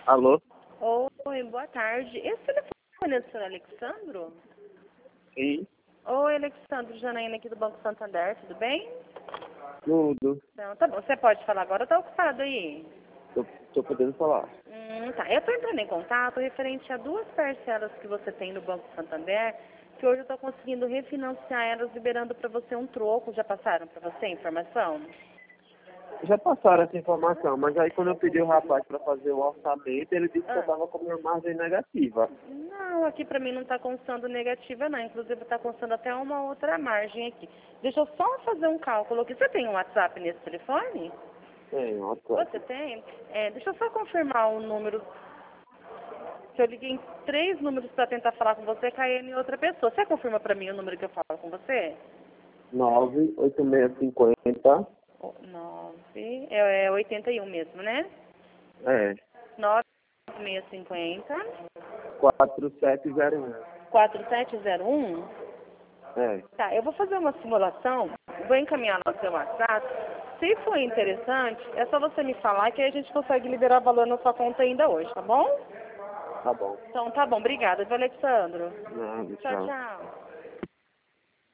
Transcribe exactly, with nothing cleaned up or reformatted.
Alô? Oi, boa tarde. Esse telefone é do senhor Alexandro? Sim, Oi, Alexandro, Janaína aqui do Banco Santander, tudo bem? tudo. Então, tá bom. Você pode falar agora ou tá ocupado aí? Tô, tô podendo falar. Hum, tá. Eu tô entrando em contato referente a duas parcelas que você tem no Banco Santander, que hoje eu tô conseguindo refinanciar elas, liberando para você um troco. Já passaram para você a informação? Já passaram essa informação, mas aí quando eu pedi o rapaz para fazer o orçamento, ele disse que eu Ah. tava com minha margem negativa. Não, aqui pra mim não tá constando negativa não, inclusive tá constando até uma outra margem aqui. Deixa eu só fazer um cálculo aqui. Você tem um WhatsApp nesse telefone? Tem, Você WhatsApp. tem? É, deixa eu só confirmar o número. Se eu liguei em três números pra tentar falar com você, caiu em outra pessoa. Você confirma pra mim o número que eu falo com você? nove oito seis cinco zero. O- Nove, é, é oitenta e um mesmo, né? É. Nove seis cinco zero quatro sete zero um. quatro sete zero um. É. Tá, eu vou fazer uma simulação, vou encaminhar no seu WhatsApp. Se for interessante, é só você me falar que aí a gente consegue liberar valor na sua conta ainda hoje, tá bom? Tá bom. Então tá bom, obrigada, viu, Alexandro? Nada, Tchau, tchau. tchau.